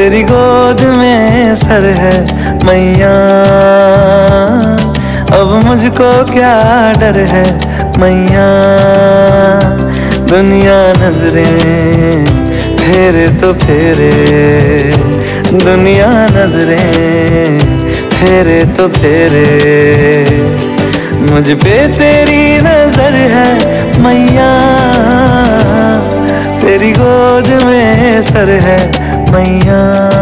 तेरी गोद में सर है मैया, अब मुझको क्या डर है मैया। दुनिया नजरें फेरे तो फेरे, दुनिया नजरें फेरे तो फेरे, मुझ पे तेरी नजर है मैया, तेरी गोद में सर है मैया।